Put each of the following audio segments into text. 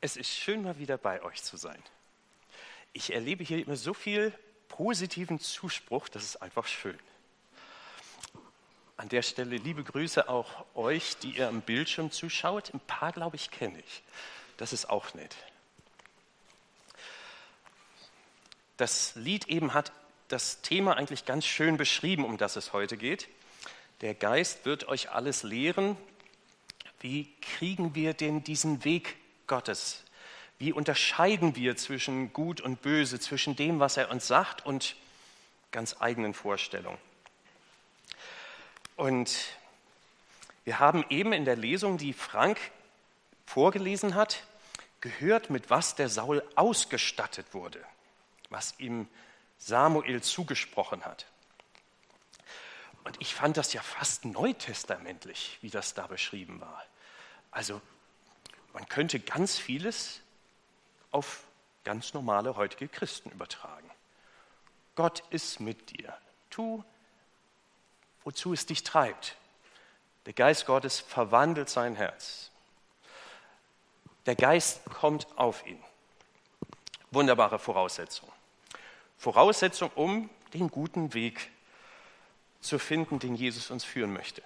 Es ist schön, mal wieder bei euch zu sein. Ich erlebe hier immer so viel positiven Zuspruch, das ist einfach schön. An der Stelle liebe Grüße auch euch, die ihr am Bildschirm zuschaut. Ein paar, glaube ich, kenne ich. Das ist auch nett. Das Lied eben hat das Thema eigentlich ganz schön beschrieben, um das es heute geht. Der Geist wird euch alles lehren. Wie kriegen wir denn diesen Weg Gottes? Wie unterscheiden wir zwischen Gut und Böse, zwischen dem, was er uns sagt und ganz eigenen Vorstellungen? Und wir haben eben in der Lesung, die Frank vorgelesen hat, gehört, mit was der Saul ausgestattet wurde, was ihm Samuel zugesprochen hat. Und ich fand das ja fast neutestamentlich, wie das da beschrieben war. Also man könnte ganz vieles auf ganz normale heutige Christen übertragen. Gott ist mit dir. Tu, wozu es dich treibt. Der Geist Gottes verwandelt sein Herz. Der Geist kommt auf ihn. Wunderbare Voraussetzung. Voraussetzung, um den guten Weg zu finden, den Jesus uns führen möchte.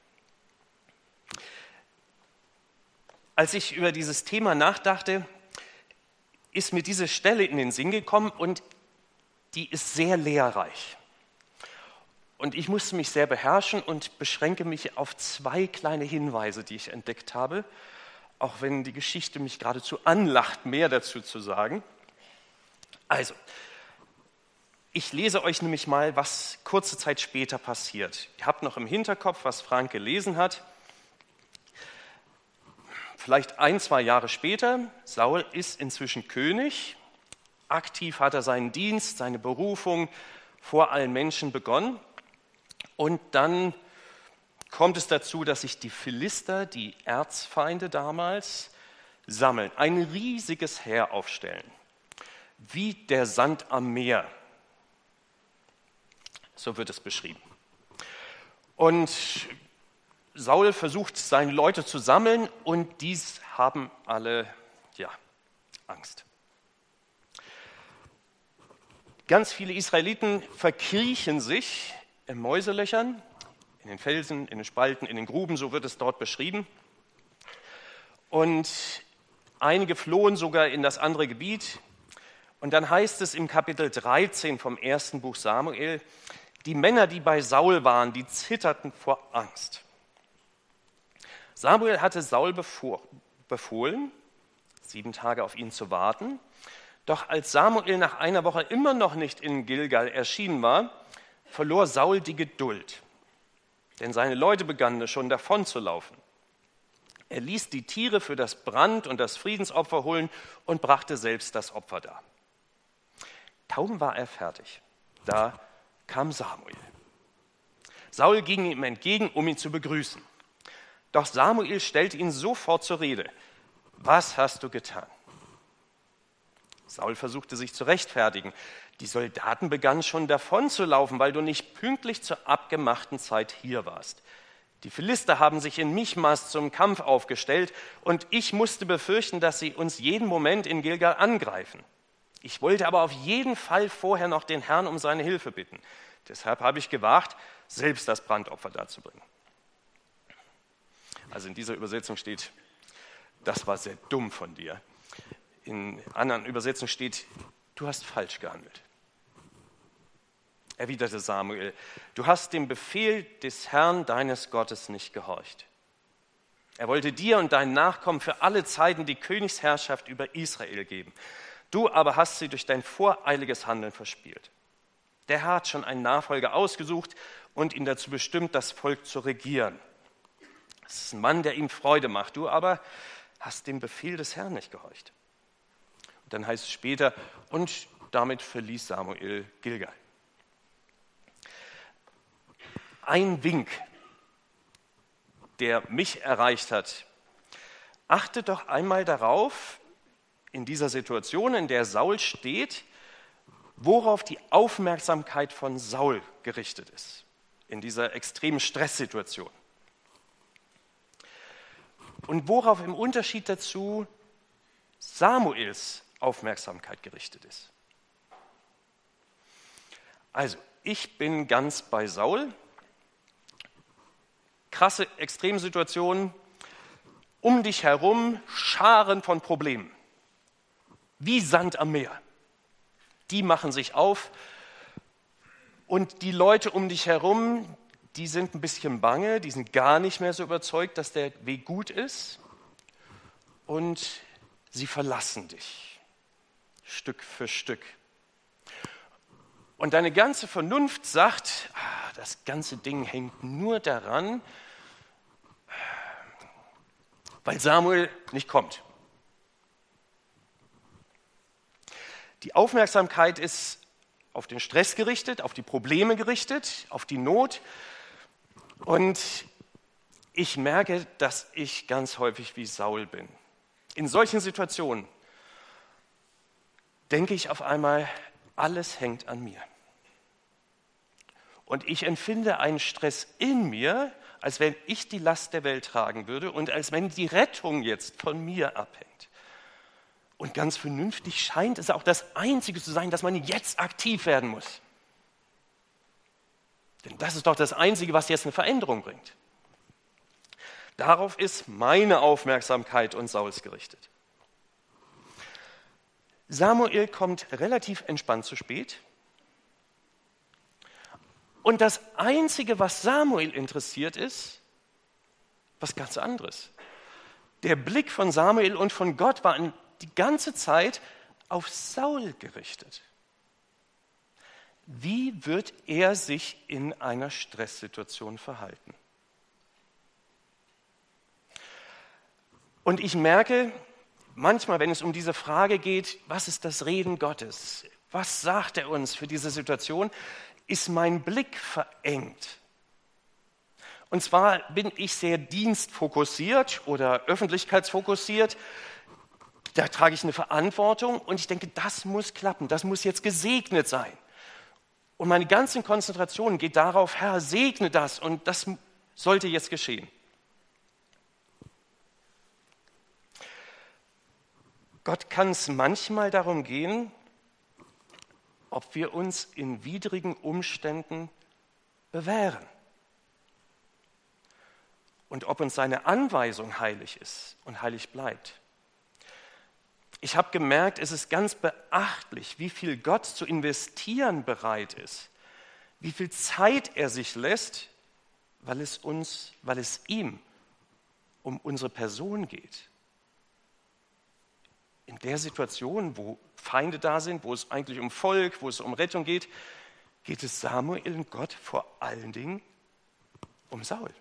Als ich über dieses Thema nachdachte, ist mir diese Stelle in den Sinn gekommen und die ist sehr lehrreich. Und ich musste mich sehr beherrschen und beschränke mich auf 2 kleine Hinweise, die ich entdeckt habe, auch wenn die Geschichte mich geradezu anlacht, mehr dazu zu sagen. Also, ich lese euch nämlich mal, was kurze Zeit später passiert. Ihr habt noch im Hinterkopf, was Frank gelesen hat. Vielleicht 1-2 Jahre später, Saul ist inzwischen König. Aktiv hat er seinen Dienst, seine Berufung vor allen Menschen begonnen. Und dann kommt es dazu, dass sich die Philister, die Erzfeinde damals, sammeln, ein riesiges Heer aufstellen, wie der Sand am Meer. So wird es beschrieben. Und Saul versucht, seine Leute zu sammeln und dies haben alle, Angst. Ganz viele Israeliten verkriechen sich in Mäuselöchern, in den Felsen, in den Spalten, in den Gruben, so wird es dort beschrieben. Und einige flohen sogar in das andere Gebiet. Und dann heißt es im Kapitel 13 vom 1. Buch Samuel, die Männer, die bei Saul waren, die zitterten vor Angst. Samuel hatte Saul befohlen, 7 Tage auf ihn zu warten. Doch als Samuel nach einer Woche immer noch nicht in Gilgal erschienen war, verlor Saul die Geduld. Denn seine Leute begannen schon davon zu laufen. Er ließ die Tiere für das Brand- und das Friedensopfer holen und brachte selbst das Opfer dar. Kaum war er fertig, da kam Samuel. Saul ging ihm entgegen, um ihn zu begrüßen. Doch Samuel stellte ihn sofort zur Rede. Was hast du getan? Saul versuchte sich zu rechtfertigen. Die Soldaten begannen schon davon zu laufen, weil du nicht pünktlich zur abgemachten Zeit hier warst. Die Philister haben sich in Michmas zum Kampf aufgestellt und ich musste befürchten, dass sie uns jeden Moment in Gilgal angreifen. Ich wollte aber auf jeden Fall vorher noch den Herrn um seine Hilfe bitten. Deshalb habe ich gewagt, selbst das Brandopfer darzubringen. Also in dieser Übersetzung steht, das war sehr dumm von dir. In anderen Übersetzungen steht, du hast falsch gehandelt. Erwiderte Samuel, du hast dem Befehl des Herrn deines Gottes nicht gehorcht. Er wollte dir und deinen Nachkommen für alle Zeiten die Königsherrschaft über Israel geben. Du aber hast sie durch dein voreiliges Handeln verspielt. Der Herr hat schon einen Nachfolger ausgesucht und ihn dazu bestimmt, das Volk zu regieren. Es ist ein Mann, der ihm Freude macht. Du aber hast dem Befehl des Herrn nicht gehorcht. Und dann heißt es später, und damit verließ Samuel Gilgal. Ein Wink, der mich erreicht hat. Achte doch einmal darauf, in dieser Situation, in der Saul steht, worauf die Aufmerksamkeit von Saul gerichtet ist, in dieser extremen Stresssituation. Und worauf im Unterschied dazu Samuels Aufmerksamkeit gerichtet ist. Also, ich bin ganz bei Saul. Krasse Extremsituationen, um dich herum Scharen von Problemen, wie Sand am Meer. Die machen sich auf und die Leute um dich herum, die sind ein bisschen bange, die sind gar nicht mehr so überzeugt, dass der Weg gut ist und sie verlassen dich, Stück für Stück. Und deine ganze Vernunft sagt, das ganze Ding hängt nur daran, weil Samuel nicht kommt. Die Aufmerksamkeit ist auf den Stress gerichtet, auf die Probleme gerichtet, auf die Not. Und ich merke, dass ich ganz häufig wie Saul bin. In solchen Situationen denke ich auf einmal, alles hängt an mir. Und ich empfinde einen Stress in mir, als wenn ich die Last der Welt tragen würde und als wenn die Rettung jetzt von mir abhängt. Und ganz vernünftig scheint es auch das Einzige zu sein, dass man jetzt aktiv werden muss. Denn das ist doch das Einzige, was jetzt eine Veränderung bringt. Darauf ist meine Aufmerksamkeit und Sauls gerichtet. Samuel kommt relativ entspannt zu spät. Und das Einzige, was Samuel interessiert, ist was ganz anderes. Der Blick von Samuel und von Gott war die ganze Zeit auf Saul gerichtet. Wie wird er sich in einer Stresssituation verhalten? Und ich merke, manchmal, wenn es um diese Frage geht, was ist das Reden Gottes? Was sagt er uns für diese Situation? Ist mein Blick verengt. Und zwar bin ich sehr dienstfokussiert oder öffentlichkeitsfokussiert. Da trage ich eine Verantwortung und ich denke, das muss klappen, das muss jetzt gesegnet sein. Und meine ganze Konzentration geht darauf, Herr, segne das und das sollte jetzt geschehen. Gott kann es manchmal darum gehen, ob wir uns in widrigen Umständen bewähren und ob uns seine Anweisung heilig ist und heilig bleibt. Ich habe gemerkt, es ist ganz beachtlich, wie viel Gott zu investieren bereit ist, wie viel Zeit er sich lässt, weil es ihm um unsere Person geht. In der Situation, wo Feinde da sind, wo es eigentlich um Volk, wo es um Rettung geht, geht es Samuel und Gott vor allen Dingen um Saul.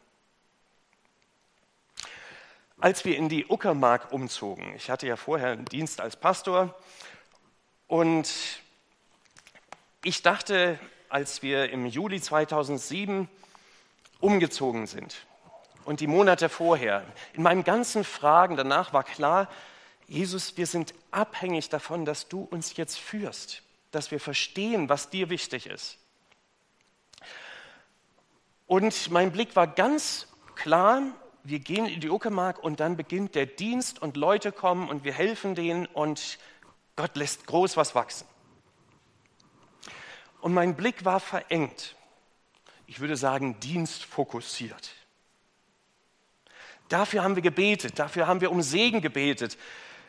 Als wir in die Uckermark umzogen, ich hatte ja vorher einen Dienst als Pastor und ich dachte, als wir im Juli 2007 umgezogen sind und die Monate vorher, in meinen ganzen Fragen danach war klar, Jesus, wir sind abhängig davon, dass du uns jetzt führst, dass wir verstehen, was dir wichtig ist. Und mein Blick war ganz klar, wir gehen in die Uckermark und dann beginnt der Dienst und Leute kommen und wir helfen denen und Gott lässt groß was wachsen. Und mein Blick war verengt. Ich würde sagen, dienstfokussiert. Dafür haben wir gebetet, dafür haben wir um Segen gebetet.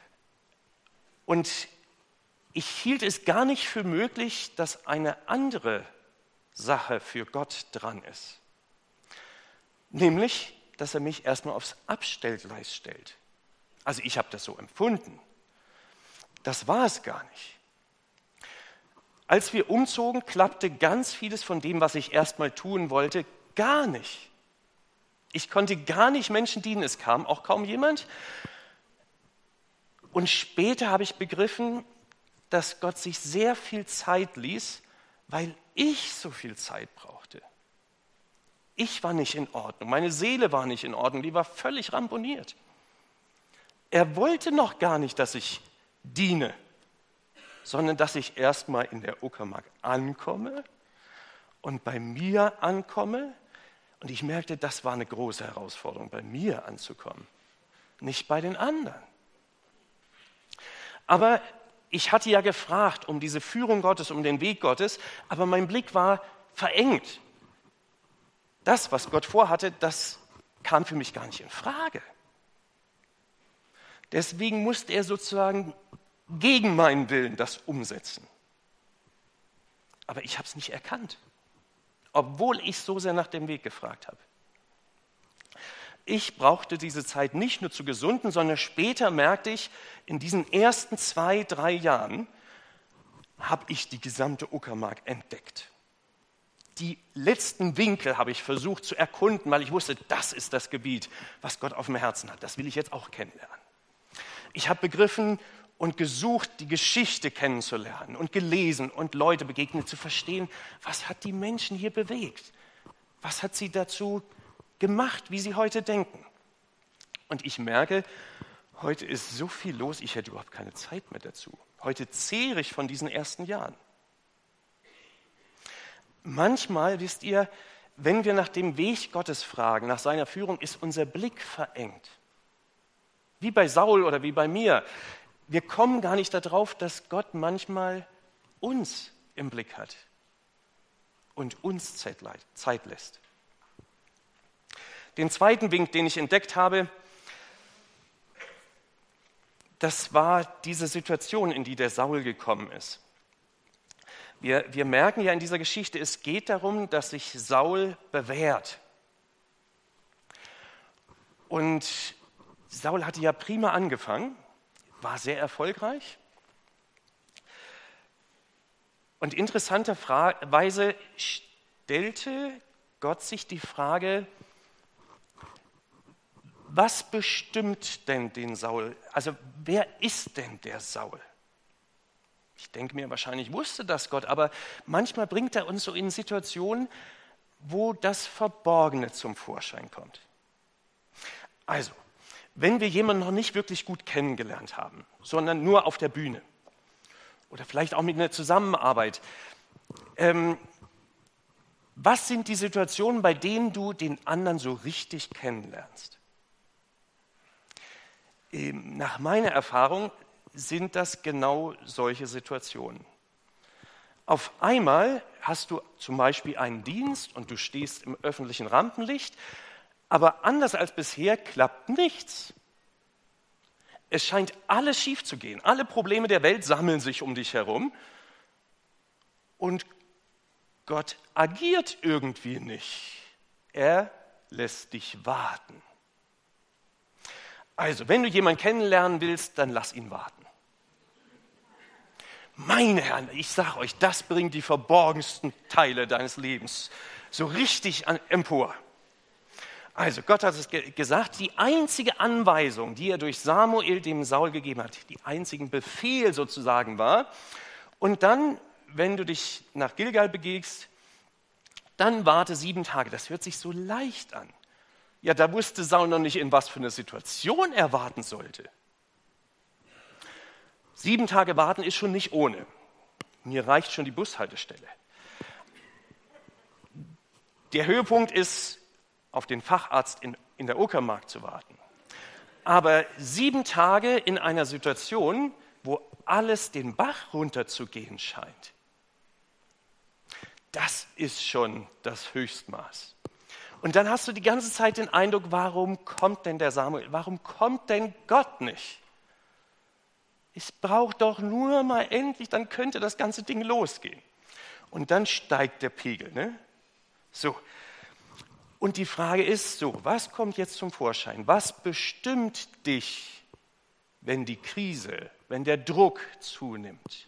Und ich hielt es gar nicht für möglich, dass eine andere Sache für Gott dran ist. Nämlich, dass er mich erstmal aufs Abstellgleis stellt. Also ich habe das so empfunden. Das war es gar nicht. Als wir umzogen, klappte ganz vieles von dem, was ich erstmal tun wollte, gar nicht. Ich konnte gar nicht Menschen dienen, es kam auch kaum jemand. Und später habe ich begriffen, dass Gott sich sehr viel Zeit ließ, weil ich so viel Zeit brauchte. Ich war nicht in Ordnung, meine Seele war nicht in Ordnung, die war völlig ramponiert. Er wollte noch gar nicht, dass ich diene, sondern dass ich erstmal in der Uckermark ankomme und bei mir ankomme. Und ich merkte, das war eine große Herausforderung, bei mir anzukommen, nicht bei den anderen. Aber ich hatte ja gefragt um diese Führung Gottes, um den Weg Gottes, aber mein Blick war verengt. Das, was Gott vorhatte, das kam für mich gar nicht in Frage. Deswegen musste er sozusagen gegen meinen Willen das umsetzen. Aber ich habe es nicht erkannt, obwohl ich so sehr nach dem Weg gefragt habe. Ich brauchte diese Zeit nicht nur zu gesunden, sondern später merkte ich, in diesen ersten 2, 3 Jahren habe ich die gesamte Uckermark entdeckt. Die letzten Winkel habe ich versucht zu erkunden, weil ich wusste, das ist das Gebiet, was Gott auf dem Herzen hat. Das will ich jetzt auch kennenlernen. Ich habe begriffen und gesucht, die Geschichte kennenzulernen und gelesen und Leute begegnet, zu verstehen, was hat die Menschen hier bewegt? Was hat sie dazu gemacht, wie sie heute denken? Und ich merke, heute ist so viel los, ich hätte überhaupt keine Zeit mehr dazu. Heute zehre ich von diesen ersten Jahren. Manchmal, wisst ihr, wenn wir nach dem Weg Gottes fragen, nach seiner Führung, ist unser Blick verengt. Wie bei Saul oder wie bei mir. Wir kommen gar nicht darauf, dass Gott manchmal uns im Blick hat und uns Zeit lässt. Den zweiten Wink, den ich entdeckt habe, das war diese Situation, in die der Saul gekommen ist. Wir merken ja in dieser Geschichte, es geht darum, dass sich Saul bewährt. Und Saul hatte ja prima angefangen, war sehr erfolgreich. Und interessanterweise stellte Gott sich die Frage, was bestimmt denn den Saul? Also wer ist denn der Saul? Ich denke mir, wahrscheinlich wusste das Gott, aber manchmal bringt er uns so in Situationen, wo das Verborgene zum Vorschein kommt. Also, wenn wir jemanden noch nicht wirklich gut kennengelernt haben, sondern nur auf der Bühne oder vielleicht auch mit einer Zusammenarbeit, was sind die Situationen, bei denen du den anderen so richtig kennenlernst? Nach meiner Erfahrung sind das genau solche Situationen. Auf einmal hast du zum Beispiel einen Dienst und du stehst im öffentlichen Rampenlicht, aber anders als bisher klappt nichts. Es scheint alles schief zu gehen. Alle Probleme der Welt sammeln sich um dich herum und Gott agiert irgendwie nicht. Er lässt dich warten. Also, wenn du jemanden kennenlernen willst, dann lass ihn warten. Meine Herren, ich sage euch, das bringt die verborgensten Teile deines Lebens so richtig empor. Also Gott hat es gesagt, die einzige Anweisung, die er durch Samuel dem Saul gegeben hat, die einzigen Befehl sozusagen war. Und dann, wenn du dich nach Gilgal begibst, dann warte 7 Tage. Das hört sich so leicht an. Ja, da wusste Saul noch nicht, in was für eine Situation er warten sollte. 7 Tage warten ist schon nicht ohne. Mir reicht schon die Bushaltestelle. Der Höhepunkt ist, auf den Facharzt in der Uckermark zu warten. Aber 7 Tage in einer Situation, wo alles den Bach runterzugehen scheint, das ist schon das Höchstmaß. Und dann hast du die ganze Zeit den Eindruck, warum kommt denn der Samuel, warum kommt denn Gott nicht? Es braucht doch nur mal endlich, dann könnte das ganze Ding losgehen. Und dann steigt der Pegel, ne? So. Und die Frage ist so, was kommt jetzt zum Vorschein? Was bestimmt dich, wenn die Krise, wenn der Druck zunimmt?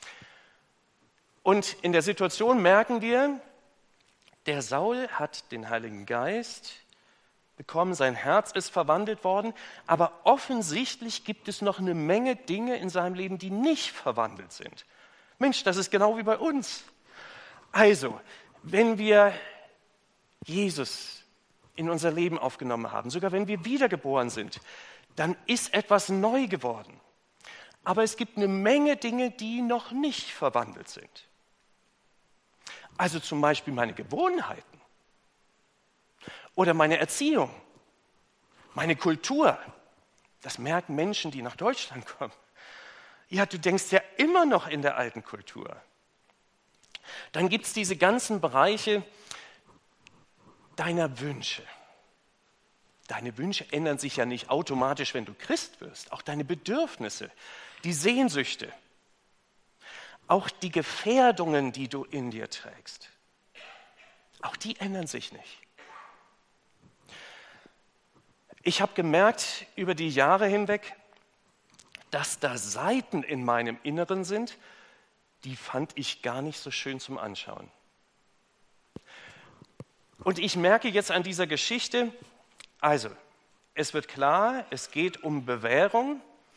Und in der Situation merken wir, der Saul hat den Heiligen Geist bekommen, sein Herz ist verwandelt worden, aber offensichtlich gibt es noch eine Menge Dinge in seinem Leben, die nicht verwandelt sind. Mensch, das ist genau wie bei uns. Also, wenn wir Jesus in unser Leben aufgenommen haben, sogar wenn wir wiedergeboren sind, dann ist etwas neu geworden. Aber es gibt eine Menge Dinge, die noch nicht verwandelt sind. Also zum Beispiel meine Gewohnheiten oder meine Erziehung, meine Kultur. Das merken Menschen, die nach Deutschland kommen. Ja, du denkst ja immer noch in der alten Kultur. Dann gibt es diese ganzen Bereiche deiner Wünsche. Deine Wünsche ändern sich ja nicht automatisch, wenn du Christ wirst. Auch deine Bedürfnisse, die Sehnsüchte, auch die Gefährdungen, die du in dir trägst, auch die ändern sich nicht. Ich habe gemerkt über die Jahre hinweg, dass da Seiten in meinem Inneren sind, die fand ich gar nicht so schön zum Anschauen. Und ich merke jetzt an dieser Geschichte, also, es wird klar, es geht um Bewährung.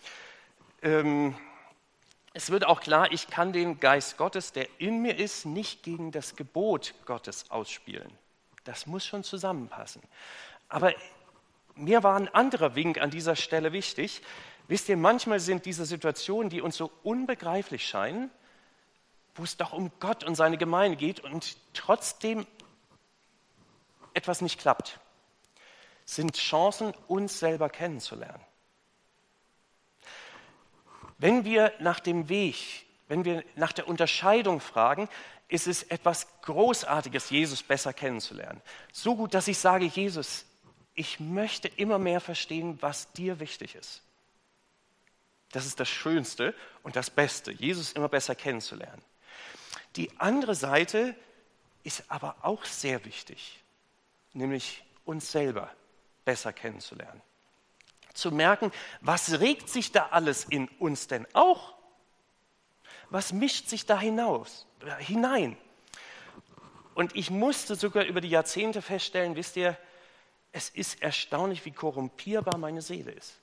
Es wird auch klar, ich kann den Geist Gottes, der in mir ist, nicht gegen das Gebot Gottes ausspielen. Das muss schon zusammenpassen. Aber mir war ein anderer Wink an dieser Stelle wichtig. Wisst ihr, manchmal sind diese Situationen, die uns so unbegreiflich scheinen, wo es doch um Gott und seine Gemeinde geht und trotzdem etwas nicht klappt, sind Chancen, uns selber kennenzulernen. Wenn wir nach dem Weg, wenn wir nach der Unterscheidung fragen, ist es etwas Großartiges, Jesus besser kennenzulernen. So gut, dass ich sage, Jesus, ich möchte immer mehr verstehen, was dir wichtig ist. Das ist das Schönste und das Beste, Jesus immer besser kennenzulernen. Die andere Seite ist aber auch sehr wichtig, nämlich uns selber besser kennenzulernen. Zu merken, was regt sich da alles in uns denn auch? Was mischt sich da hinein? Und ich musste sogar über die Jahrzehnte feststellen, wisst ihr, es ist erstaunlich, wie korrumpierbar meine Seele ist.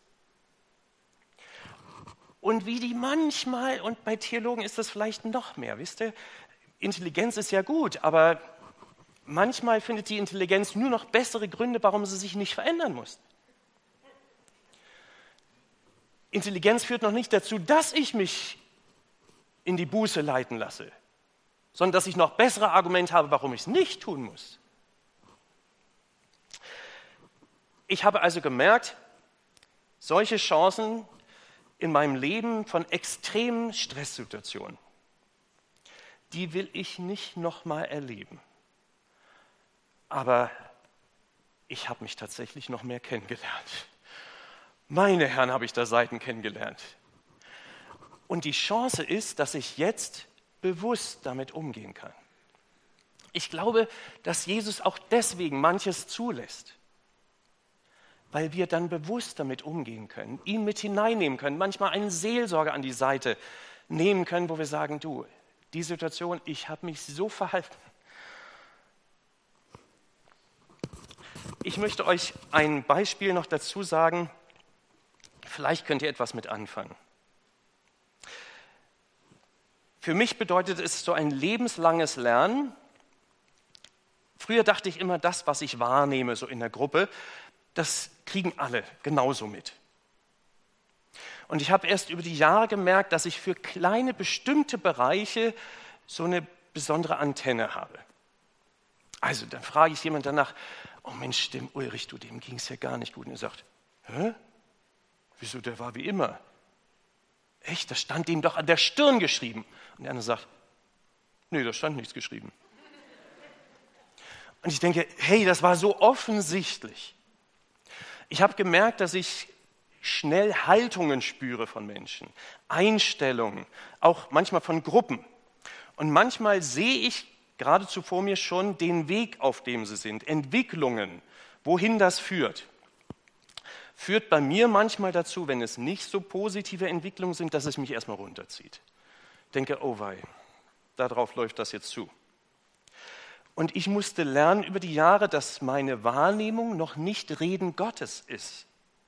Und wie die manchmal, und bei Theologen ist das vielleicht noch mehr, wisst ihr, Intelligenz ist ja gut, aber manchmal findet die Intelligenz nur noch bessere Gründe, warum sie sich nicht verändern muss. Intelligenz führt noch nicht dazu, dass ich mich in die Buße leiten lasse, sondern dass ich noch bessere Argumente habe, warum ich es nicht tun muss. Ich habe also gemerkt, solche Chancen in meinem Leben von extremen Stresssituationen, die will ich nicht nochmal erleben. Aber ich habe mich tatsächlich noch mehr kennengelernt. Meine Herren, habe ich da Seiten kennengelernt. Und die Chance ist, dass ich jetzt bewusst damit umgehen kann. Ich glaube, dass Jesus auch deswegen manches zulässt, weil wir dann bewusst damit umgehen können, ihn mit hineinnehmen können, manchmal einen Seelsorger an die Seite nehmen können, wo wir sagen, du, die Situation, ich habe mich so verhalten. Ich möchte euch ein Beispiel noch dazu sagen, vielleicht könnt ihr etwas mit anfangen. Für mich bedeutet es so ein lebenslanges Lernen. Früher dachte ich immer, das, was ich wahrnehme, so in der Gruppe, das kriegen alle genauso mit. Und ich habe erst über die Jahre gemerkt, dass ich für kleine bestimmte Bereiche so eine besondere Antenne habe. Also dann frage ich jemanden danach, oh Mensch, dem Ulrich, dem ging es ja gar nicht gut. Und er sagt, hä? Wieso, der war wie immer. Echt, das stand ihm doch an der Stirn geschrieben. Und der andere sagt, nee, da stand nichts geschrieben. Und ich denke, hey, das war so offensichtlich. Ich habe gemerkt, dass ich schnell Haltungen spüre von Menschen, Einstellungen, auch manchmal von Gruppen. Und manchmal sehe ich geradezu vor mir schon den Weg, auf dem sie sind, Entwicklungen, wohin das führt. Führt bei mir manchmal dazu, wenn es nicht so positive Entwicklungen sind, dass es mich erstmal runterzieht. Ich denke, oh wei, darauf läuft das jetzt zu. Und ich musste lernen über die Jahre, dass meine Wahrnehmung noch nicht Reden Gottes ist.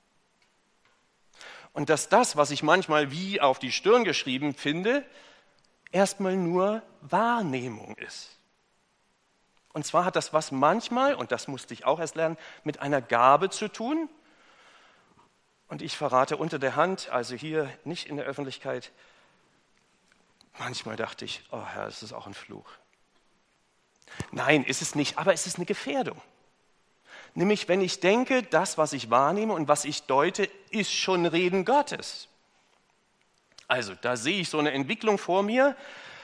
Und dass das, was ich manchmal wie auf die Stirn geschrieben finde, erstmal nur Wahrnehmung ist. Und zwar hat das was manchmal, und das musste ich auch erst lernen, mit einer Gabe zu tun. Und ich verrate unter der Hand, also hier nicht in der Öffentlichkeit, manchmal dachte ich, oh Herr, das ist auch ein Fluch. Nein, ist es nicht, aber es ist eine Gefährdung. Nämlich, wenn ich denke, das, was ich wahrnehme und was ich deute, ist schon Reden Gottes. Also da sehe ich so eine Entwicklung vor mir,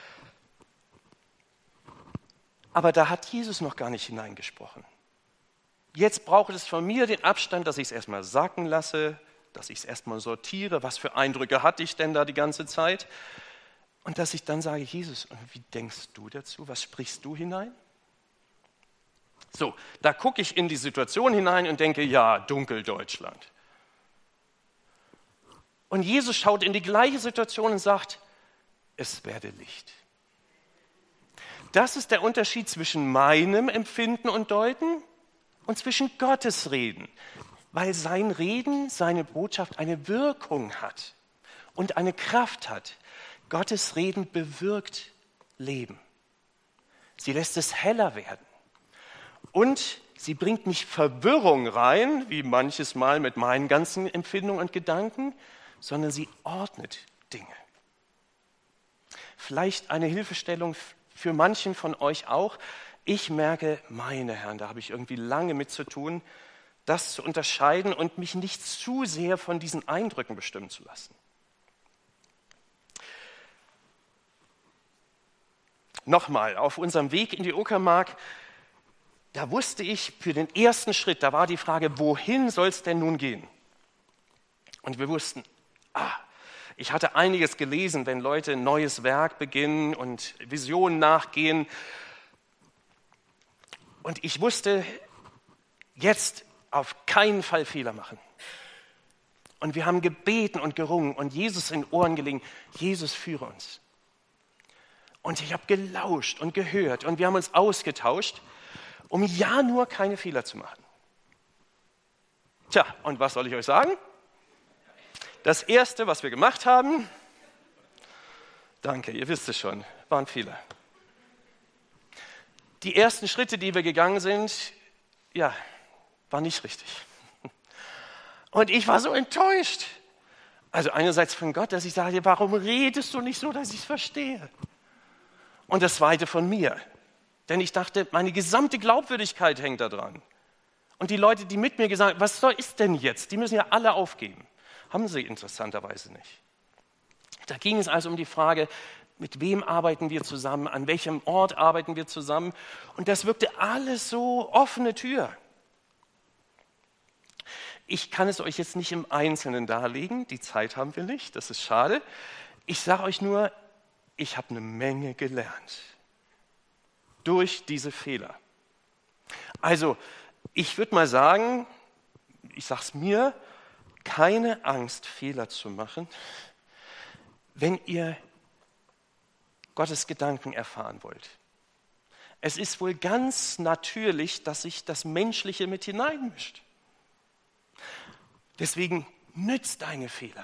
aber da hat Jesus noch gar nicht hineingesprochen. Jetzt braucht es von mir den Abstand, dass ich es erstmal sacken lasse, dass ich es erstmal sortiere, was für Eindrücke hatte ich denn da die ganze Zeit und dass ich dann sage, Jesus, und wie denkst du dazu, was sprichst du hinein? So, da gucke ich in die Situation hinein und denke, ja, Dunkeldeutschland. Und Jesus schaut in die gleiche Situation und sagt, es werde Licht. Das ist der Unterschied zwischen meinem Empfinden und Deuten und zwischen Gottes Reden, weil sein Reden, seine Botschaft eine Wirkung hat und eine Kraft hat. Gottes Reden bewirkt Leben. Sie lässt es heller werden. Und sie bringt nicht Verwirrung rein, wie manches Mal mit meinen ganzen Empfindungen und Gedanken, sondern sie ordnet Dinge. Vielleicht eine Hilfestellung für manchen von euch auch. Ich merke, meine Herren, da habe ich irgendwie lange mit zu tun, das zu unterscheiden und mich nicht zu sehr von diesen Eindrücken bestimmen zu lassen. Nochmal, auf unserem Weg in die Uckermark, da wusste ich für den ersten Schritt, da war die Frage, wohin soll es denn nun gehen? Und wir wussten, ich hatte einiges gelesen, wenn Leute ein neues Werk beginnen und Visionen nachgehen. Und ich wusste, jetzt auf keinen Fall Fehler machen. Und wir haben gebeten und gerungen und Jesus in die Ohren gelegen, Jesus, führe uns. Und ich habe gelauscht und gehört und wir haben uns ausgetauscht, um ja nur keine Fehler zu machen. Tja, und was soll ich euch sagen? Das Erste, was wir gemacht haben, danke, ihr wisst es schon, war ein Fehler. Die ersten Schritte, die wir gegangen sind, ja, waren nicht richtig. Und ich war so enttäuscht. Also einerseits von Gott, dass ich sage, warum redest du nicht so, dass ich es verstehe? Und das Zweite von mir. Denn ich dachte, meine gesamte Glaubwürdigkeit hängt da dran. Und die Leute, die mit mir gesagt haben, was ist denn jetzt? Die müssen ja alle aufgeben. Haben sie interessanterweise nicht. Da ging es also um die Frage, mit wem arbeiten wir zusammen, an welchem Ort arbeiten wir zusammen. Und das wirkte alles so offene Tür. Ich kann es euch jetzt nicht im Einzelnen darlegen, die Zeit haben wir nicht, das ist schade. Ich sage euch nur, ich habe eine Menge gelernt durch diese Fehler. Also, ich würde mal sagen, ich sage es mir, keine Angst, Fehler zu machen, wenn ihr Gottes Gedanken erfahren wollt. Es ist wohl ganz natürlich, dass sich das Menschliche mit hineinmischt. Deswegen nützt deine Fehler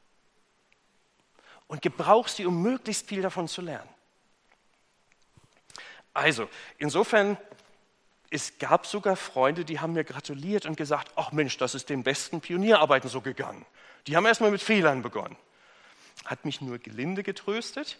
und gebrauch sie, um möglichst viel davon zu lernen. Also, insofern, es gab sogar Freunde, die haben mir gratuliert und gesagt, ach Mensch, das ist den besten Pionierarbeiten so gegangen. Die haben erstmal mit Fehlern begonnen. Hat mich nur gelinde getröstet,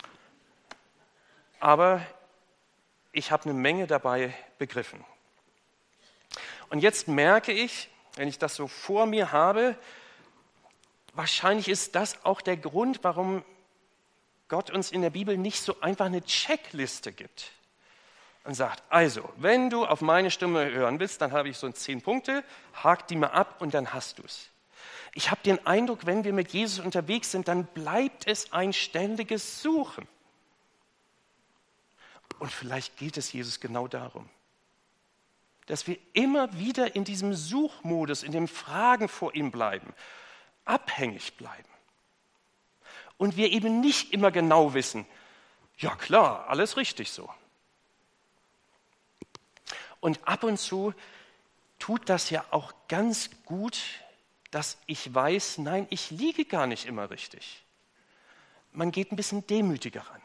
aber ich habe eine Menge dabei begriffen. Und jetzt merke ich, wenn ich das so vor mir habe, wahrscheinlich ist das auch der Grund, warum Gott uns in der Bibel nicht so einfach eine Checkliste gibt und sagt, also, wenn du auf meine Stimme hören willst, dann habe ich so 10 Punkte, hak die mal ab und dann hast du es. Ich habe den Eindruck, wenn wir mit Jesus unterwegs sind, dann bleibt es ein ständiges Suchen. Und vielleicht geht es Jesus genau darum, dass wir immer wieder in diesem Suchmodus, in dem Fragen vor ihm bleiben, abhängig bleiben. Und wir eben nicht immer genau wissen, ja klar, alles richtig so. Und ab und zu tut das ja auch ganz gut, dass ich weiß, nein, ich liege gar nicht immer richtig. Man geht ein bisschen demütiger ran.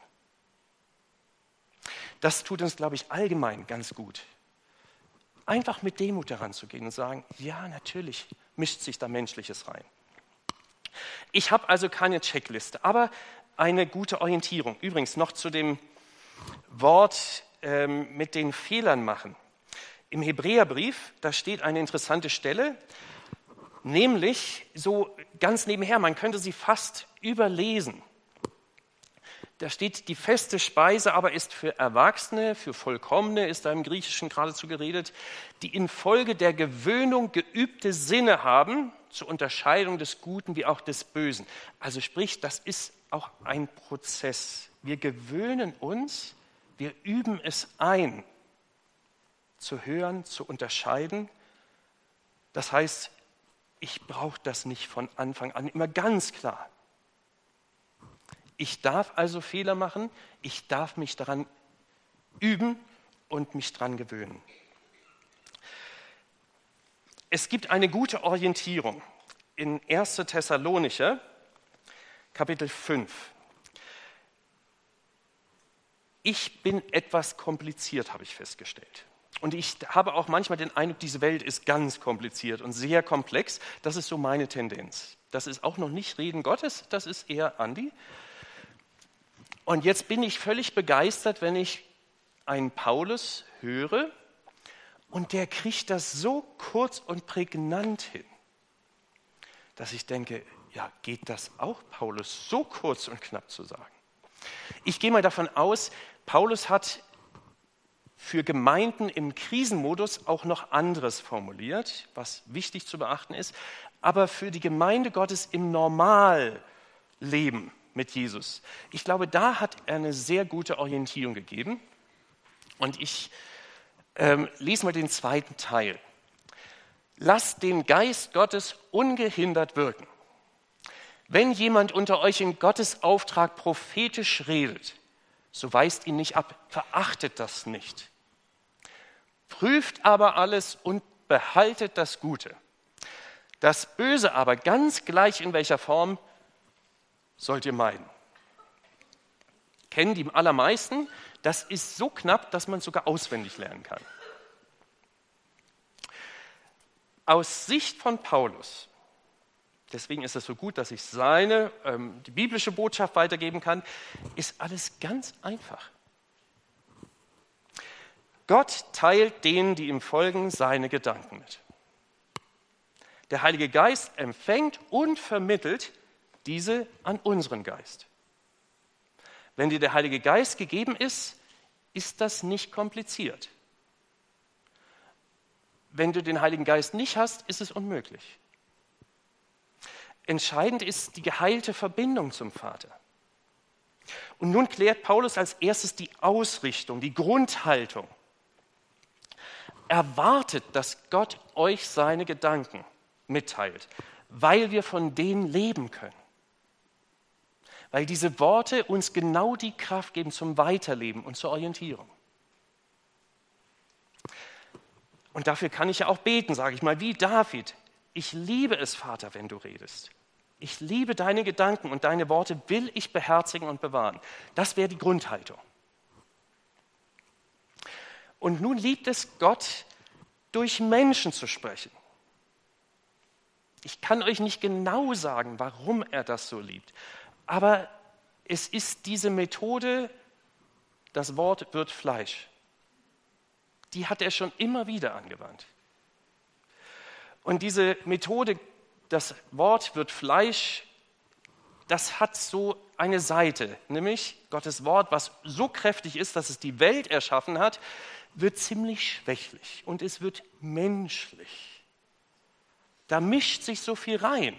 Das tut uns, glaube ich, allgemein ganz gut. Einfach mit Demut daran zu gehen und sagen, ja, natürlich mischt sich da Menschliches rein. Ich habe also keine Checkliste, aber eine gute Orientierung. Übrigens noch zu dem Wort mit den Fehlern machen. Im Hebräerbrief, da steht eine interessante Stelle, Nämlich so ganz nebenher, man könnte sie fast überlesen. Da steht, die feste Speise aber ist für Erwachsene, für Vollkommene, ist da im Griechischen geradezu geredet, die infolge der Gewöhnung geübte Sinne haben, zur Unterscheidung des Guten wie auch des Bösen. Also sprich, das ist auch ein Prozess. Wir gewöhnen uns, wir üben es ein, zu hören, zu unterscheiden. Das heißt, ich brauche das nicht von Anfang an immer ganz klar. Ich darf also Fehler machen, ich darf mich daran üben und mich daran gewöhnen. Es gibt eine gute Orientierung in 1. Thessalonicher, Kapitel 5. Ich bin etwas kompliziert, habe ich festgestellt. Und ich habe auch manchmal den Eindruck, diese Welt ist ganz kompliziert und sehr komplex. Das ist so meine Tendenz. Das ist auch noch nicht Reden Gottes, das ist eher Andi. Und jetzt bin ich völlig begeistert, wenn ich einen Paulus höre und der kriegt das so kurz und prägnant hin, dass ich denke, ja, geht das auch, Paulus so kurz und knapp zu sagen? Ich gehe mal davon aus, Paulus hat für Gemeinden im Krisenmodus auch noch anderes formuliert, was wichtig zu beachten ist, aber für die Gemeinde Gottes im Normalleben mit Jesus. Ich glaube, da hat er eine sehr gute Orientierung gegeben. Und ich lese mal den zweiten Teil. Lasst den Geist Gottes ungehindert wirken. Wenn jemand unter euch in Gottes Auftrag prophetisch redet, so weist ihn nicht ab, verachtet das nicht. Prüft aber alles und behaltet das Gute. Das Böse aber, ganz gleich in welcher Form, sollt ihr meiden. Kennen die allermeisten, das ist so knapp, dass man es sogar auswendig lernen kann. Aus Sicht von Paulus, deswegen ist es so gut, dass ich die biblische Botschaft weitergeben kann, ist alles ganz einfach. Gott teilt denen, die ihm folgen, seine Gedanken mit. Der Heilige Geist empfängt und vermittelt diese an unseren Geist. Wenn dir der Heilige Geist gegeben ist, ist das nicht kompliziert. Wenn du den Heiligen Geist nicht hast, ist es unmöglich. Entscheidend ist die geheilte Verbindung zum Vater. Und nun klärt Paulus als erstes die Ausrichtung, die Grundhaltung. Erwartet, dass Gott euch seine Gedanken mitteilt, weil wir von denen leben können. Weil diese Worte uns genau die Kraft geben zum Weiterleben und zur Orientierung. Und dafür kann ich ja auch beten, sage ich mal, wie David. Ich liebe es, Vater, wenn du redest. Ich liebe deine Gedanken und deine Worte will ich beherzigen und bewahren. Das wäre die Grundhaltung. Und nun liebt es Gott, durch Menschen zu sprechen. Ich kann euch nicht genau sagen, warum er das so liebt. Aber es ist diese Methode, das Wort wird Fleisch. Die hat er schon immer wieder angewandt. Und diese Methode, das Wort wird Fleisch, das hat so eine Seite, nämlich Gottes Wort, was so kräftig ist, dass es die Welt erschaffen hat, wird ziemlich schwächlich und es wird menschlich. Da mischt sich so viel rein.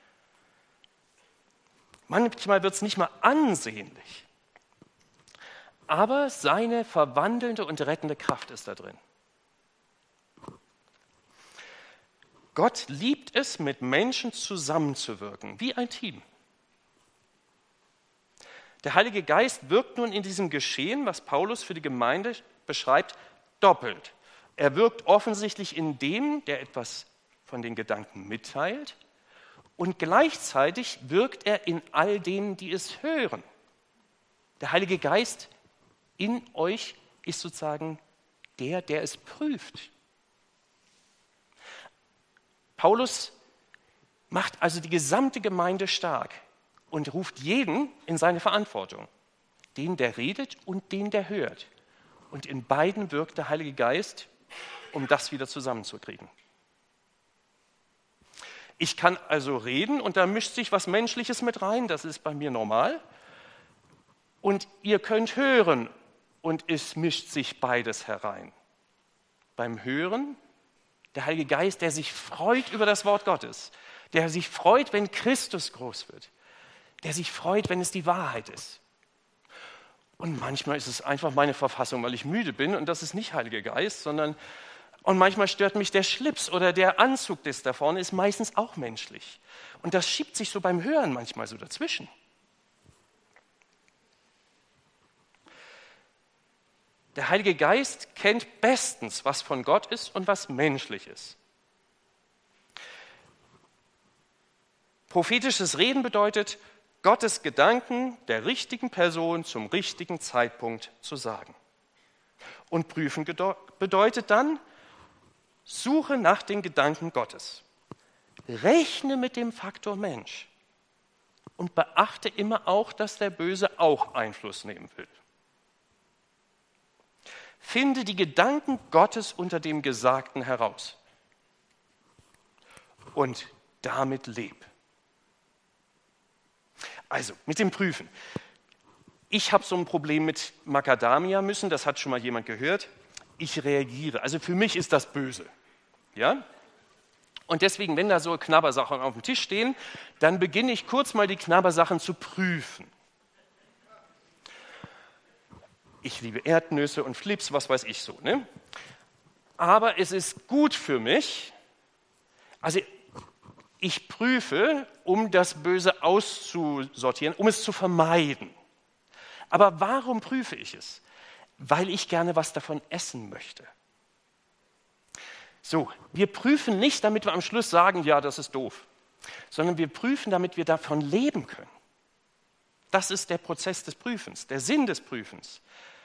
Manchmal wird es nicht mal ansehnlich. Aber seine verwandelnde und rettende Kraft ist da drin. Gott liebt es, mit Menschen zusammenzuwirken, wie ein Team. Der Heilige Geist wirkt nun in diesem Geschehen, was Paulus für die Gemeinde beschreibt, doppelt. Er wirkt offensichtlich in dem, der etwas von den Gedanken mitteilt, und gleichzeitig wirkt er in all denen, die es hören. Der Heilige Geist in euch ist sozusagen der es prüft. Paulus macht also die gesamte Gemeinde stark und ruft jeden in seine Verantwortung. Den, der redet und den, der hört. Und in beiden wirkt der Heilige Geist, um das wieder zusammenzukriegen. Ich kann also reden und da mischt sich was Menschliches mit rein, das ist bei mir normal. Und ihr könnt hören und es mischt sich beides herein. Beim Hören, der Heilige Geist, der sich freut über das Wort Gottes, der sich freut, wenn Christus groß wird, der sich freut, wenn es die Wahrheit ist. Und manchmal ist es einfach meine Verfassung, weil ich müde bin und das ist nicht Heiliger Geist, und manchmal stört mich der Schlips oder der Anzug, das da vorne ist, meistens auch menschlich. Und das schiebt sich so beim Hören manchmal so dazwischen. Der Heilige Geist kennt bestens, was von Gott ist und was menschlich ist. Prophetisches Reden bedeutet, Gottes Gedanken der richtigen Person zum richtigen Zeitpunkt zu sagen. Und prüfen bedeutet dann, suche nach den Gedanken Gottes. Rechne mit dem Faktor Mensch und beachte immer auch, dass der Böse auch Einfluss nehmen will. Finde die Gedanken Gottes unter dem Gesagten heraus und damit leb. Also, mit dem Prüfen. Ich habe so ein Problem mit Macadamia-Nüssen, das hat schon mal jemand gehört. Ich reagiere. Also für mich ist das böse. Ja? Und deswegen, wenn da so Knabbersachen auf dem Tisch stehen, dann beginne ich kurz mal die Knabbersachen zu prüfen. Ich liebe Erdnüsse und Flips, was weiß ich so. Ne? Aber es ist gut für mich, also ich prüfe, um das Böse auszusortieren, um es zu vermeiden. Aber warum prüfe ich es? Weil ich gerne was davon essen möchte. So, wir prüfen nicht, damit wir am Schluss sagen, ja, das ist doof, sondern wir prüfen, damit wir davon leben können. Das ist der Prozess des Prüfens, der Sinn des Prüfens.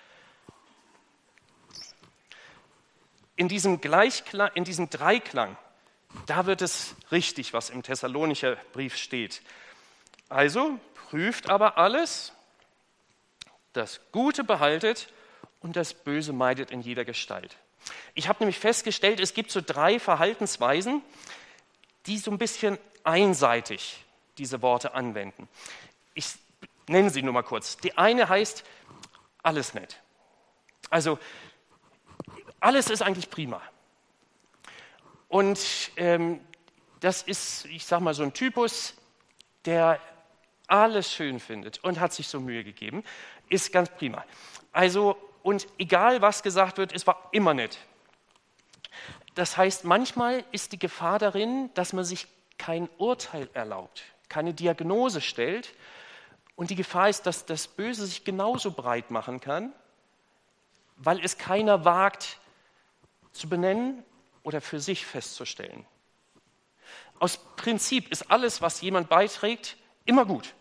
In diesem Dreiklang, da wird es richtig, was im Thessalonicher Brief steht. Also prüft aber alles, das Gute behaltet und das Böse meidet in jeder Gestalt. Ich habe nämlich festgestellt, es gibt so 3 Verhaltensweisen, die so ein bisschen einseitig diese Worte anwenden. Ich nenne sie nur mal kurz. Die eine heißt, alles nett. Also alles ist eigentlich prima. Und das ist, ich sage mal, so ein Typus, der alles schön findet und hat sich so Mühe gegeben, ist ganz prima. Also, und egal was gesagt wird, es war immer nett. Das heißt, manchmal ist die Gefahr darin, dass man sich kein Urteil erlaubt, keine Diagnose stellt. Und die Gefahr ist, dass das Böse sich genauso breit machen kann, weil es keiner wagt zu benennen oder für sich festzustellen. Aus Prinzip ist alles, was jemand beiträgt, immer gut.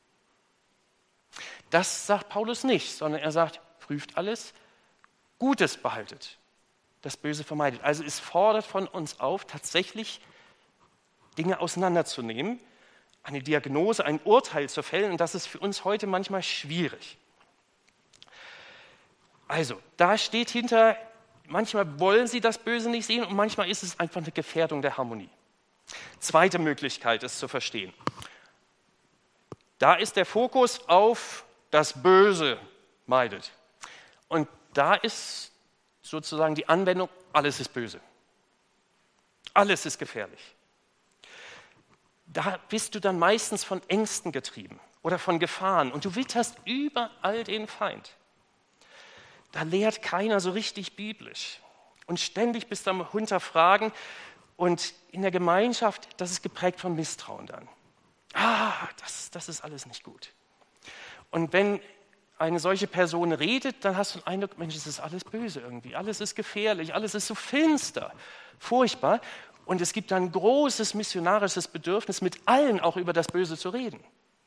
Das sagt Paulus nicht, sondern er sagt, prüft alles, Gutes behaltet, das Böse vermeidet. Also es fordert von uns auf, tatsächlich Dinge auseinanderzunehmen, eine Diagnose, ein Urteil zu fällen, und das ist für uns heute manchmal schwierig. Also, da steht hinter, manchmal wollen sie das Böse nicht sehen und manchmal ist es einfach eine Gefährdung der Harmonie. Zweite Möglichkeit, es zu verstehen. Da ist der Fokus auf das Böse meidet. Und da ist sozusagen die Anwendung, alles ist böse. Alles ist gefährlich. Da bist du dann meistens von Ängsten getrieben oder von Gefahren und du witterst überall den Feind. Da lehrt keiner so richtig biblisch. Und ständig bist du am Hinterfragen und in der Gemeinschaft, das ist geprägt von Misstrauen dann. Das ist alles nicht gut. Und wenn eine solche Person redet, dann hast du den Eindruck, Mensch, es ist alles böse irgendwie, alles ist gefährlich, alles ist so finster, furchtbar. Und es gibt ein großes missionarisches Bedürfnis, mit allen auch über das Böse zu reden.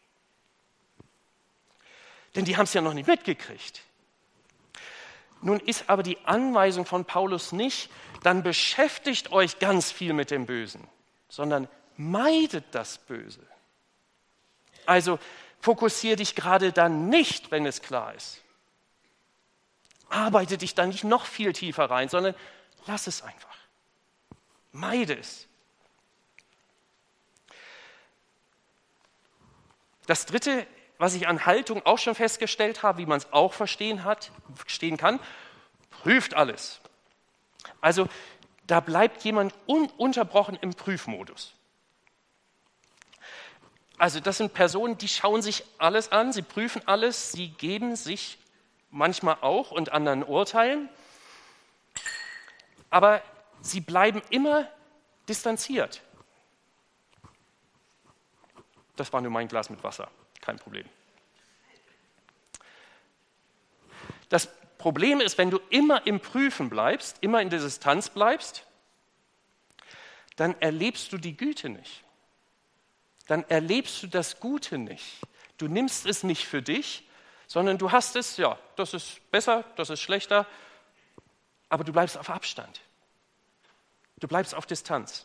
Denn die haben es ja noch nicht mitgekriegt. Nun ist aber die Anweisung von Paulus nicht, dann beschäftigt euch ganz viel mit dem Bösen, sondern meidet das Böse. Also fokussiere dich gerade dann nicht, wenn es klar ist. Arbeite dich dann nicht noch viel tiefer rein, sondern lass es einfach. Meide es. Das Dritte, was ich an Haltung auch schon festgestellt habe, wie man es auch verstehen kann, prüft alles. Also da bleibt jemand ununterbrochen im Prüfmodus. Also das sind Personen, die schauen sich alles an, sie prüfen alles, sie geben sich manchmal auch und anderen Urteilen, aber sie bleiben immer distanziert. Das war nur mein Glas mit Wasser, kein Problem. Das Problem ist, wenn du immer im Prüfen bleibst, immer in der Distanz bleibst, dann erlebst du die Güte nicht. Dann erlebst du das Gute nicht. Du nimmst es nicht für dich, sondern du hast es, ja, das ist besser, das ist schlechter, aber du bleibst auf Abstand. Du bleibst auf Distanz.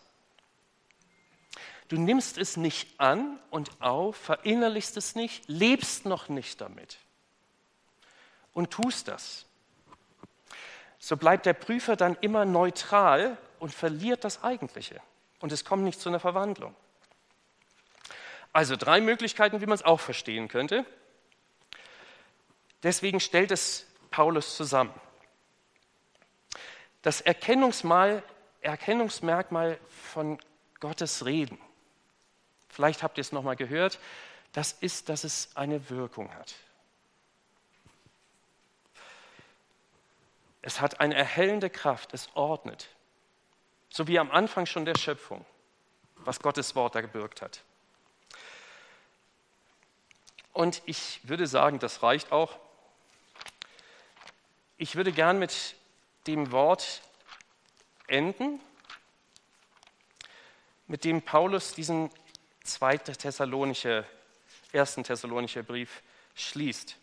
Du nimmst es nicht an und auf, verinnerlichst es nicht, lebst noch nicht damit und tust das. So bleibt der Prüfer dann immer neutral und verliert das Eigentliche und es kommt nicht zu einer Verwandlung. Also 3 Möglichkeiten, wie man es auch verstehen könnte. Deswegen stellt es Paulus zusammen. Das Erkennungsmerkmal von Gottes Reden, vielleicht habt ihr es nochmal gehört, das ist, dass es eine Wirkung hat. Es hat eine erhellende Kraft, es ordnet. So wie am Anfang schon der Schöpfung, was Gottes Wort da gewirkt hat. Und ich würde sagen, das reicht auch. Ich würde gern mit dem Wort enden, mit dem Paulus diesen 1. Thessalonischer Brief schließt.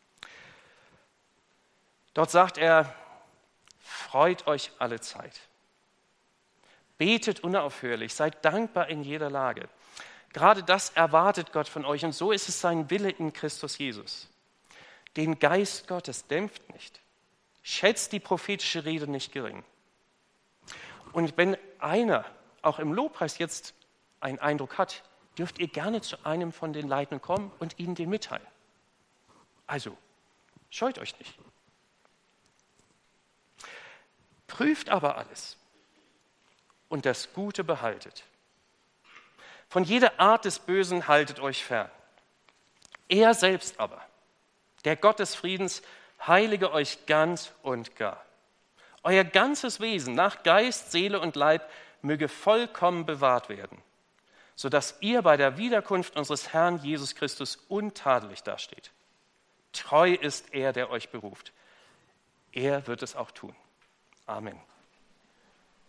Dort sagt er, freut euch alle Zeit. Betet unaufhörlich, seid dankbar in jeder Lage. Gerade das erwartet Gott von euch und so ist es sein Wille in Christus Jesus. Den Geist Gottes dämpft nicht, schätzt die prophetische Rede nicht gering. Und wenn einer auch im Lobpreis jetzt einen Eindruck hat, dürft ihr gerne zu einem von den Leitenden kommen und ihnen den mitteilen. Also, scheut euch nicht. Prüft aber alles und das Gute behaltet. Von jeder Art des Bösen haltet euch fern. Er selbst aber, der Gott des Friedens, heilige euch ganz und gar. Euer ganzes Wesen nach Geist, Seele und Leib möge vollkommen bewahrt werden, sodass ihr bei der Wiederkunft unseres Herrn Jesus Christus untadelig dasteht. Treu ist er, der euch beruft. Er wird es auch tun. Amen.